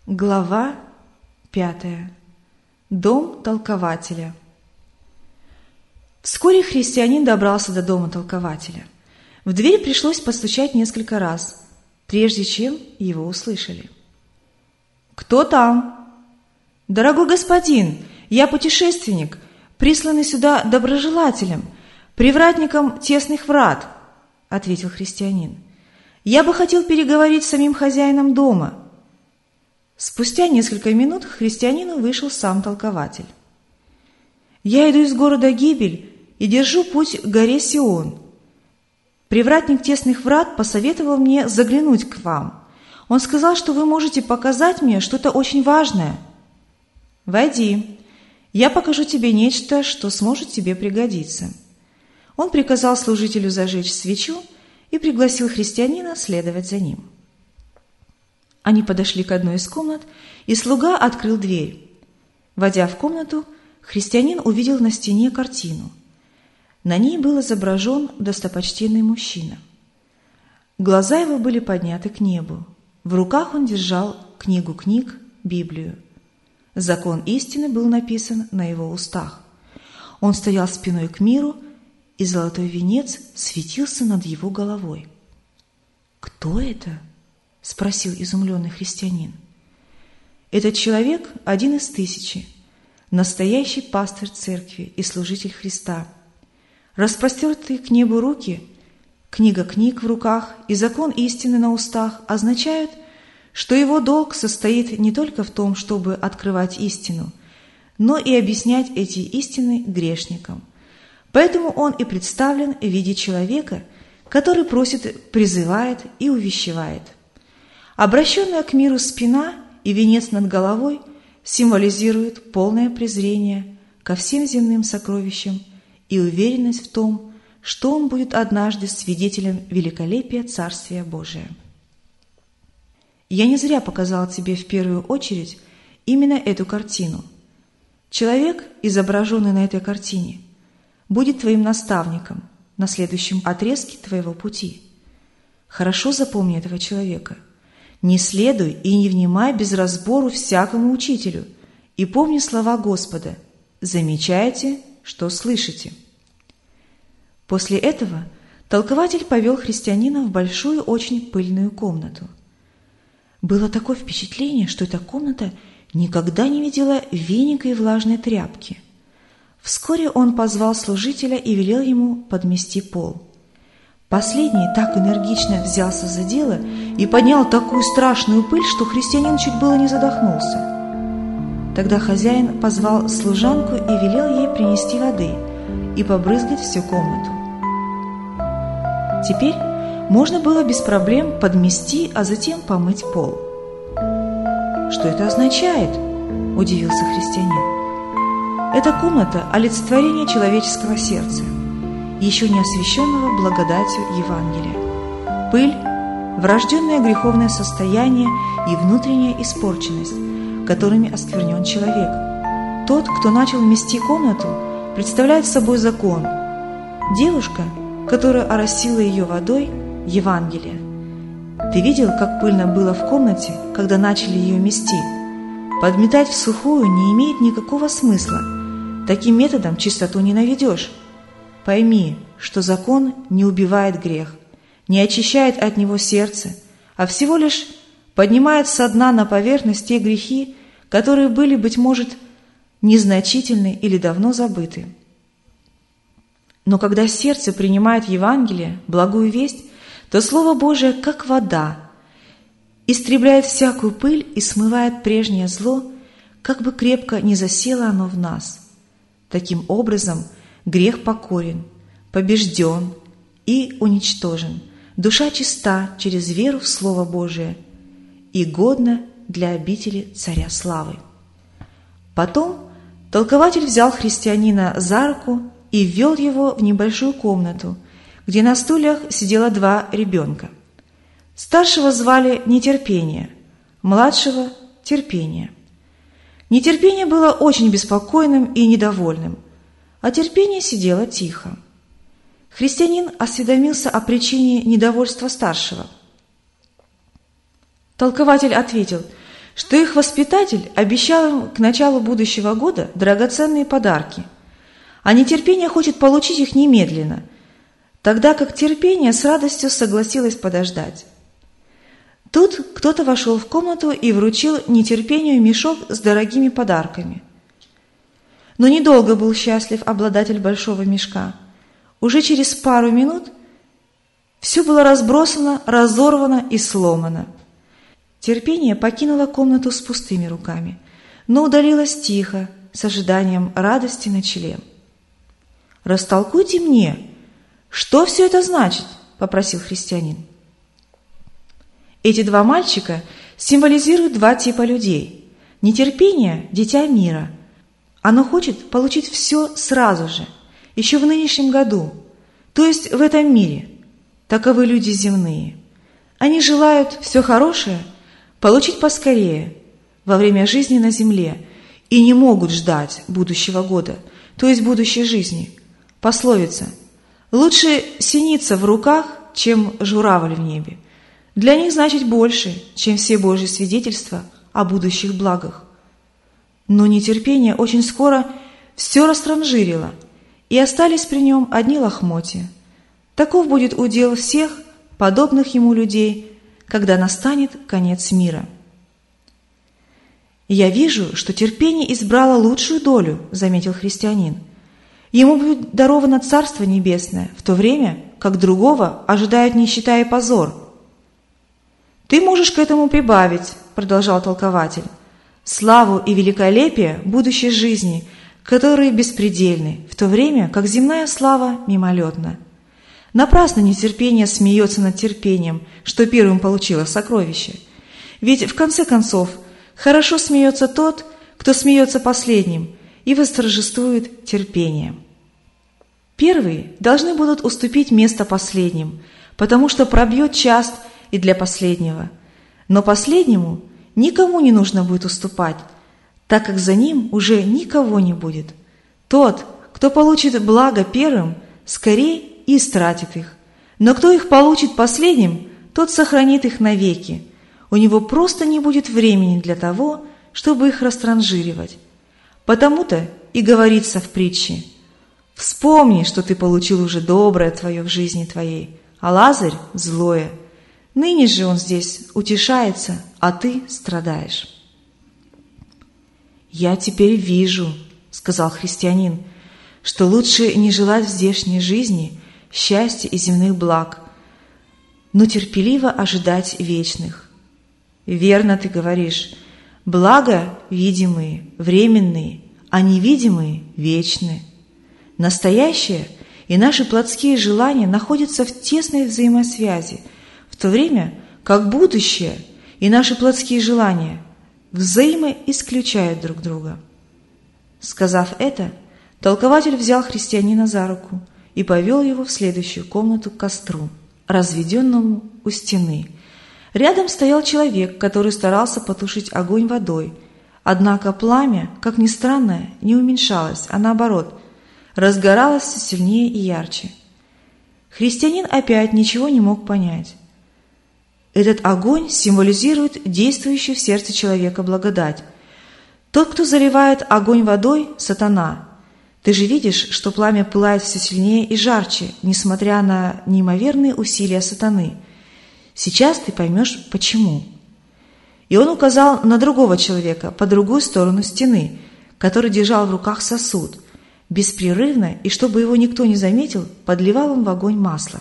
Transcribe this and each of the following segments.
Глава 5. Дом толкователя. Вскоре христианин добрался до дома толкователя. В дверь пришлось постучать несколько раз, прежде чем его услышали. «Кто там?» «Дорогой господин, я путешественник, присланный сюда доброжелателем, привратником тесных врат», — ответил христианин. «Я бы хотел переговорить с самим хозяином дома». Спустя несколько минут к христианину вышел сам толкователь. «Я иду из города Гибель и держу путь к горе Сион. Привратник тесных врат посоветовал мне заглянуть к вам. Он сказал, что вы можете показать мне что-то очень важное. Войди, я покажу тебе нечто, что сможет тебе пригодиться». Он приказал служителю зажечь свечу и пригласил христианина следовать за ним. Они подошли к одной из комнат, и слуга открыл дверь. Войдя в комнату, христианин увидел на стене картину. На ней был изображен достопочтенный мужчина. Глаза его были подняты к небу. В руках он держал книгу книг, Библию. Закон истины был написан на его устах. Он стоял спиной к миру, и золотой венец светился над его головой. «Кто это?» — спросил изумленный христианин. «Этот человек — один из тысячи, настоящий пастырь церкви и служитель Христа. Распростертые к небу руки, книга книг в руках и закон истины на устах означают, что его долг состоит не только в том, чтобы открывать истину, но и объяснять эти истины грешникам. Поэтому он и представлен в виде человека, который просит, призывает и увещевает. Обращенная к миру спина и венец над головой символизируют полное презрение ко всем земным сокровищам и уверенность в том, что он будет однажды свидетелем великолепия Царствия Божия. Я не зря показал тебе в первую очередь именно эту картину. Человек, изображенный на этой картине, будет твоим наставником на следующем отрезке твоего пути. Хорошо запомни этого человека. Не следуй и не внимай без разбору всякому учителю, и помни слова Господа: «Замечайте, что слышите». После этого толкователь повел христианина в большую, очень пыльную комнату. Было такое впечатление, что эта комната никогда не видела веника и влажной тряпки. Вскоре он позвал служителя и велел ему подмести пол. Последний так энергично взялся за дело и поднял такую страшную пыль, что христианин чуть было не задохнулся. Тогда хозяин позвал служанку и велел ей принести воды и побрызгать всю комнату. Теперь можно было без проблем подмести, а затем помыть пол. «Что это означает?» – удивился христианин. «Эта комната – олицетворение человеческого сердца, еще не освященного благодатью Евангелия. Пыль – врожденное греховное состояние и внутренняя испорченность, которыми осквернен человек. Тот, кто начал мести комнату, представляет собой закон. Девушка, которая оросила ее водой – Евангелие. Ты видел, как пыльно было в комнате, когда начали ее мести? Подметать в сухую не имеет никакого смысла. Таким методом чистоту не наведешь. Пойми, что закон не убивает грех, не очищает от него сердце, а всего лишь поднимает со дна на поверхность те грехи, которые были, быть может, незначительны или давно забыты. Но когда сердце принимает Евангелие, благую весть, то Слово Божие, как вода, истребляет всякую пыль и смывает прежнее зло, как бы крепко не засело оно в нас. Таким образом, грех покорен, побежден и уничтожен. Душа чиста через веру в Слово Божие и годна для обители Царя Славы. Потом толкователь взял христианина за руку и ввел его в небольшую комнату, где на стульях сидело 2 ребенка. Старшего звали Нетерпение, младшего – Терпение. Нетерпение было очень беспокойным и недовольным, а Терпение сидело тихо. Христианин осведомился о причине недовольства старшего. Толкователь ответил: что их воспитатель обещал им к началу будущего года драгоценные подарки, а нетерпение хочет получить их немедленно, тогда как терпение с радостью согласилось подождать. Тут кто-то вошел в комнату и вручил нетерпению мешок с дорогими подарками. Но недолго был счастлив обладатель большого мешка. Уже через пару минут все было разбросано, разорвано и сломано. Терпение покинуло комнату с пустыми руками, но удалилось тихо, с ожиданием радости на челе. «Растолкуйте мне, что все это значит?» – попросил христианин. Эти два мальчика символизируют два типа людей. Нетерпение – дитя мира. Оно хочет получить все сразу же, еще в нынешнем году, то есть в этом мире. Таковы люди земные. Они желают все хорошее получить поскорее, во время жизни на земле, и не могут ждать будущего года, то есть будущей жизни. Пословица: «Лучше синица в руках, чем журавль в небе». Для них значит больше, чем все Божьи свидетельства о будущих благах. Но нетерпение очень скоро все растранжирило, и остались при нем одни лохмотья. Таков будет удел всех подобных ему людей, когда настанет конец мира. «Я вижу, что терпение избрало лучшую долю», — заметил христианин. «Ему будет даровано Царство Небесное, в то время, как другого ожидает нищета и позор». «Ты можешь к этому прибавить», — продолжал толкователь, «славу и великолепие будущей жизни, которые беспредельны, в то время, как земная слава мимолетна. Напрасно нетерпение смеется над терпением, что первым получило сокровище. Ведь, в конце концов, хорошо смеется тот, кто смеется последним, и восторжествует терпением. Первые должны будут уступить место последним, потому что пробьет час и для последнего. Но последнему никому не нужно будет уступать, так как за ним уже никого не будет. Тот, кто получит благо первым, скорее и истратит их. Но кто их получит последним, тот сохранит их навеки. У него просто не будет времени для того, чтобы их растранжиривать. Потому-то и говорится в притче: «Вспомни, что ты получил уже доброе твое в жизни твоей, а Лазарь – злое. Ныне же он здесь утешается, а ты страдаешь». «Я теперь вижу, – сказал христианин, – что лучше не желать в здешней жизни счастья и земных благ, но терпеливо ожидать вечных. Верно ты говоришь, блага видимые, временные, а невидимые вечны. Настоящее и наши плотские желания находятся в тесной взаимосвязи, в то время как будущее и наши плотские желания взаимоисключают друг друга». Сказав это, толкователь взял христианина за руку и повел его в следующую комнату к костру, разведенному у стены. Рядом стоял человек, который старался потушить огонь водой, однако пламя, как ни странно, не уменьшалось, а наоборот, разгоралось все сильнее и ярче. Христианин опять ничего не мог понять. Этот огонь символизирует действующую в сердце человека благодать. Тот, кто заливает огонь водой, – сатана. Ты же видишь, что пламя пылает все сильнее и жарче, несмотря на неимоверные усилия сатаны. Сейчас ты поймешь, почему. И он указал на другого человека по другую сторону стены, который держал в руках сосуд. Беспрерывно, и чтобы его никто не заметил, подливал он в огонь масло.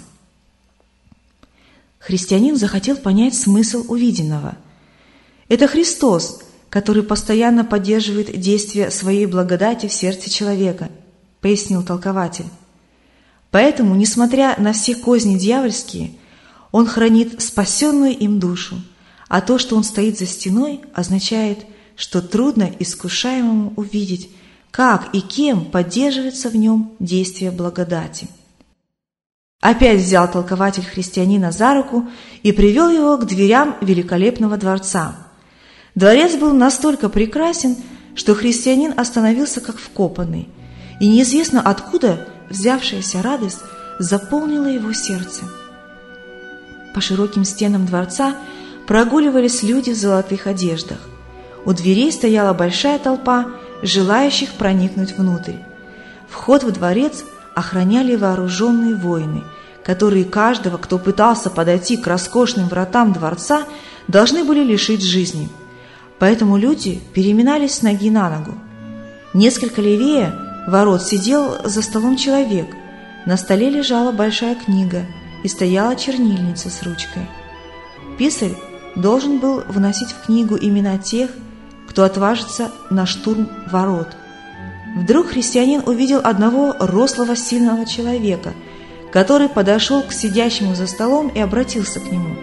Христианин захотел понять смысл увиденного. Это Христос, который постоянно поддерживает действие своей благодати в сердце человека, пояснил толкователь. Поэтому, несмотря на все козни дьявольские, он хранит спасенную им душу, а то, что он стоит за стеной, означает, что трудно искушаемому увидеть, как и кем поддерживается в нем действие благодати. Опять взял толкователь христианина за руку и привел его к дверям великолепного дворца. Дворец был настолько прекрасен, что христианин остановился как вкопанный, и неизвестно откуда взявшаяся радость заполнила его сердце. По широким стенам дворца прогуливались люди в золотых одеждах. У дверей стояла большая толпа желающих проникнуть внутрь. Вход в дворец охраняли вооруженные воины, которые каждого, кто пытался подойти к роскошным вратам дворца, должны были лишить жизни. Поэтому люди переминались с ноги на ногу. Несколько левее ворот сидел за столом человек. На столе лежала большая книга и стояла чернильница с ручкой. Писарь должен был вносить в книгу имена тех, кто отважится на штурм ворот. Вдруг христианин увидел одного рослого сильного человека, который подошел к сидящему за столом и обратился к нему.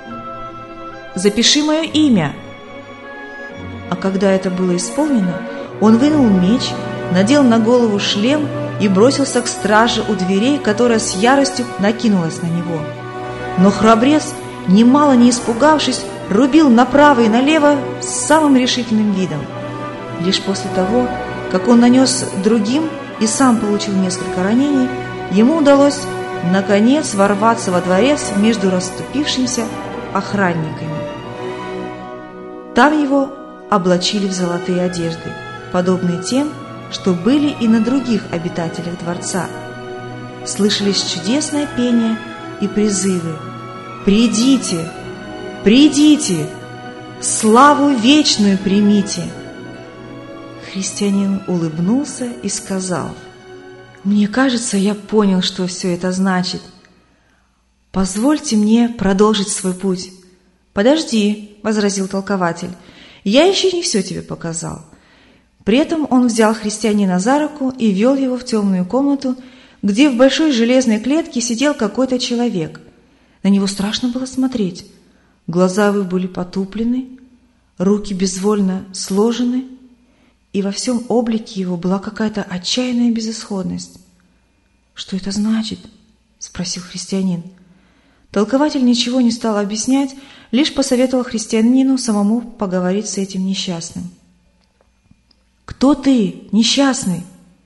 «Запиши мое имя!» А когда это было исполнено, он вынул меч, надел на голову шлем и бросился к страже у дверей, которая с яростью накинулась на него. Но храбрец, немало не испугавшись, рубил направо и налево с самым решительным видом. Лишь после того, как он нанес другим и сам получил несколько ранений, ему удалось, наконец, ворваться во дворец между расступившимися охранниками. Там его облачили в золотые одежды, подобные тем, что были и на других обитателях дворца. Слышались чудесное пение и призывы: «Придите! Придите! Славу вечную примите!» Христианин улыбнулся и сказал: «Мне кажется, я понял, что все это значит. Позвольте мне продолжить свой путь». «Подожди», — возразил толкователь, — «я еще не все тебе показал». При этом он взял христианина за руку и вел его в темную комнату, где в большой железной клетке сидел какой-то человек. На него страшно было смотреть. Глаза его были потуплены, руки безвольно сложены, и во всем облике его была какая-то отчаянная безысходность. «Что это значит?» – спросил христианин. Толкователь ничего не стал объяснять, лишь посоветовал христианину самому поговорить с этим несчастным. «Кто ты, несчастный?»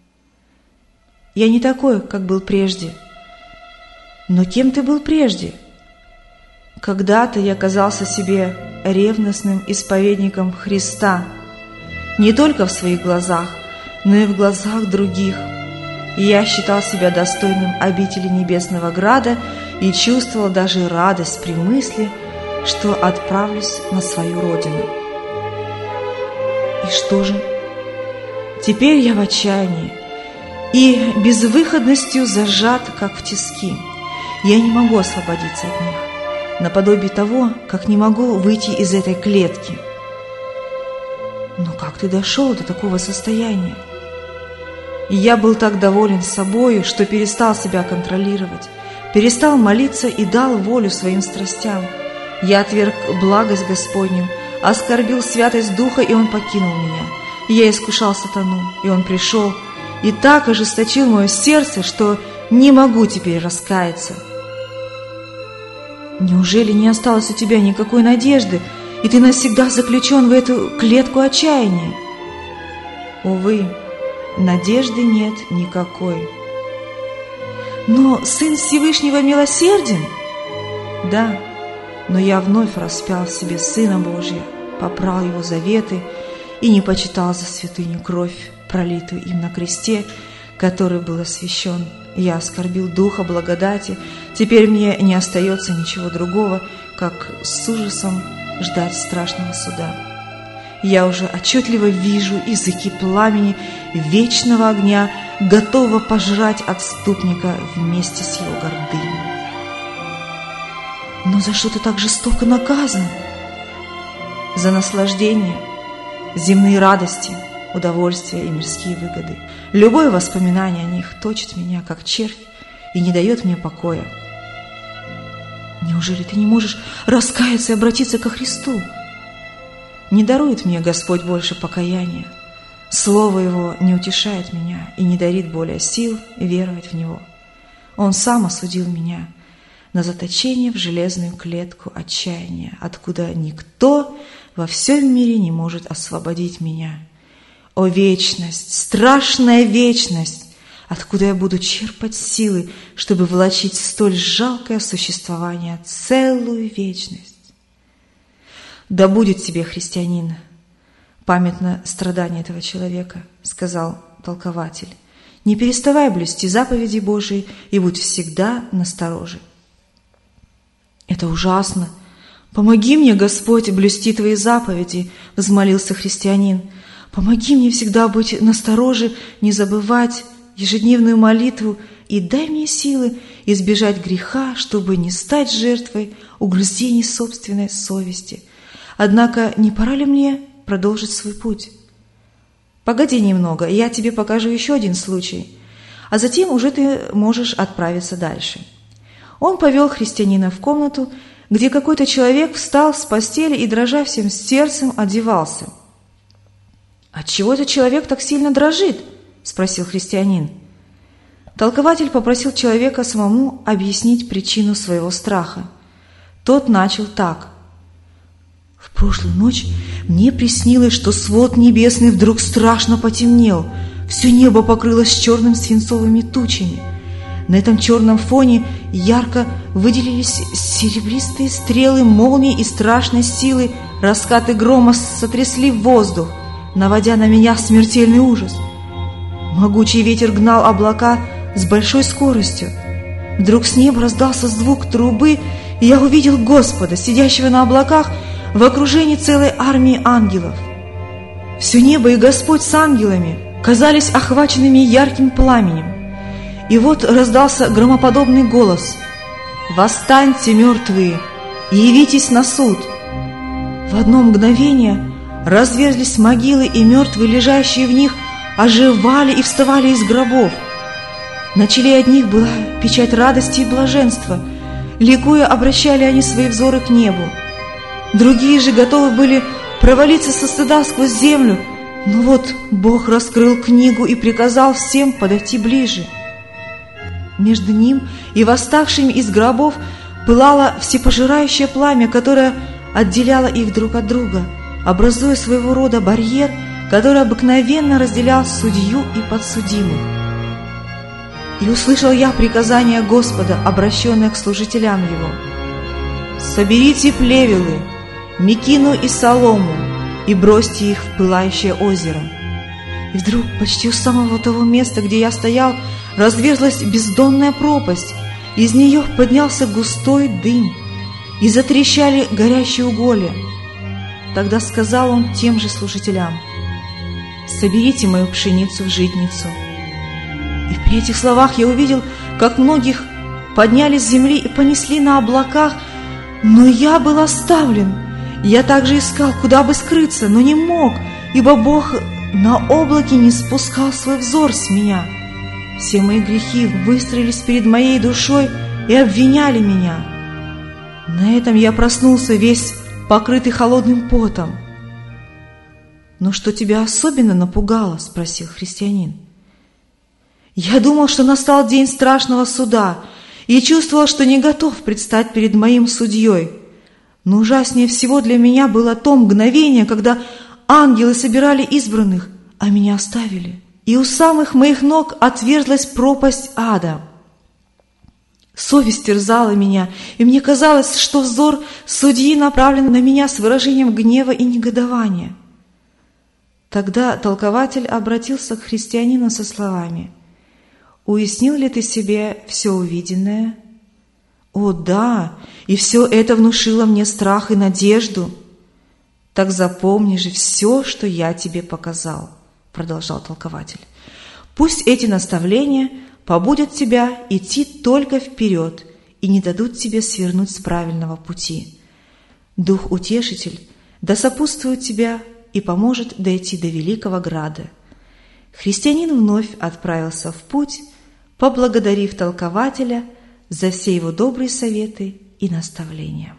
«Я не такой, как был прежде». «Но кем ты был прежде?» «Когда-то я казался себе ревностным исповедником Христа, не только в своих глазах, но и в глазах других. Я считал себя достойным обители Небесного Града и чувствовал даже радость при мысли, что отправлюсь на свою родину. И что же? Теперь я в отчаянии и безвыходностью зажат, как в тиски. Я не могу освободиться от них, наподобие того, как не могу выйти из этой клетки». «Но как ты дошел до такого состояния?» «Я был так доволен собою, что перестал себя контролировать, перестал молиться и дал волю своим страстям. Я отверг благость Господню, оскорбил святость Духа, и Он покинул меня. Я искушал сатану, и он пришел, и так ожесточил мое сердце, что не могу теперь раскаяться». «Неужели не осталось у тебя никакой надежды, и ты навсегда заключен в эту клетку отчаяния?» «Увы, надежды нет никакой». «Но Сын Всевышнего милосерден?» «Да, но я вновь распял в себе Сына Божия, попрал Его заветы и не почитал за святыню кровь, пролитую им на кресте, который был освящен. Я оскорбил Духа благодати, теперь мне не остается ничего другого, как с ужасом ждать страшного суда. Я уже отчетливо вижу языки пламени вечного огня, готового пожрать отступника вместе с его гордыней». «Но за что ты так жестоко наказан?» «За наслаждение, земные радости, удовольствия и мирские выгоды. Любое воспоминание о них точит меня, как червь, и не дает мне покоя». «Неужели ты не можешь раскаяться и обратиться ко Христу?» «Не дарует мне Господь больше покаяния. Слово Его не утешает меня и не дарит более сил веровать в Него. Он сам осудил меня на заточение в железную клетку отчаяния, откуда никто во всем мире не может освободить меня. О вечность, страшная вечность! Откуда я буду черпать силы, чтобы влачить столь жалкое существование целую вечность?» «Да будет тебе, христианин, памятно страдания этого человека, сказал толкователь. Не переставай блюсти заповеди Божии и будь всегда настороже. Это ужасно. Помоги мне, Господь, блюсти Твои заповеди, взмолился христианин. Помоги мне всегда быть настороже, не забывать ежедневную молитву и дай мне силы избежать греха, чтобы не стать жертвой угрызений собственной совести. Однако не пора ли мне продолжить свой путь? Погоди немного, я тебе покажу еще один случай, а затем уже ты можешь отправиться дальше. Он повел христианина в комнату, где какой-то человек встал с постели и, дрожа всем сердцем, одевался. «Отчего этот человек так сильно дрожит?» – спросил христианин. Толкователь попросил человека самому объяснить причину своего страха. Тот начал так. «В прошлую ночь мне приснилось, что свод небесный вдруг страшно потемнел, все небо покрылось черным свинцовыми тучами. На этом черном фоне ярко выделились серебристые стрелы молний и страшной силы, раскаты грома сотрясли воздух, наводя на меня смертельный ужас. Могучий ветер гнал облака с большой скоростью. Вдруг с неба раздался звук трубы, и я увидел Господа, сидящего на облаках в окружении целой армии ангелов. Все небо и Господь с ангелами казались охваченными ярким пламенем. И вот раздался громоподобный голос: «Восстаньте, мертвые, и явитесь на суд!» В одно мгновение разверзлись могилы, и мертвые, лежащие в них, оживали и вставали из гробов. На челе одних была печать радости и блаженства, ликуя обращали они свои взоры к небу. Другие же готовы были провалиться со стыда сквозь землю, но вот Бог раскрыл книгу и приказал всем подойти ближе. Между ним и восставшими из гробов пылало всепожирающее пламя, которое отделяло их друг от друга, образуя своего рода барьер, который обыкновенно разделял судью и подсудимых. И услышал я приказание Господа, обращенное к служителям Его: «Соберите плевелы, мекину и солому, и бросьте их в пылающее озеро». И вдруг почти у самого того места, где я стоял, разверзлась бездонная пропасть, из нее поднялся густой дым, и затрещали горящие уголья. Тогда сказал он тем же служителям: «Соберите мою пшеницу в житницу». И при этих словах я увидел, как многих подняли с земли и понесли на облаках, но я был оставлен. Я также искал, куда бы скрыться, но не мог, ибо Бог на облаке не спускал свой взор с меня. Все мои грехи выстроились перед моей душой и обвиняли меня. На этом я проснулся весь покрытый холодным потом. «Но что тебя особенно напугало?» – спросил христианин. «Я думал, что настал день страшного суда, и чувствовал, что не готов предстать перед моим судьей. Но ужаснее всего для меня было то мгновение, когда ангелы собирали избранных, а меня оставили, и у самых моих ног отверзлась пропасть ада. Совесть терзала меня, и мне казалось, что взор судьи направлен на меня с выражением гнева и негодования». Тогда толкователь обратился к христианину со словами: «Уяснил ли ты себе все увиденное?» «О, да, и все это внушило мне страх и надежду». «Так запомни же все, что я тебе показал», — продолжал толкователь. «Пусть эти наставления побудят тебя идти только вперед и не дадут тебе свернуть с правильного пути. Дух-утешитель да сопутствует тебя и поможет дойти до великого града». Христианин вновь отправился в путь, поблагодарив толкователя за все его добрые советы и наставления.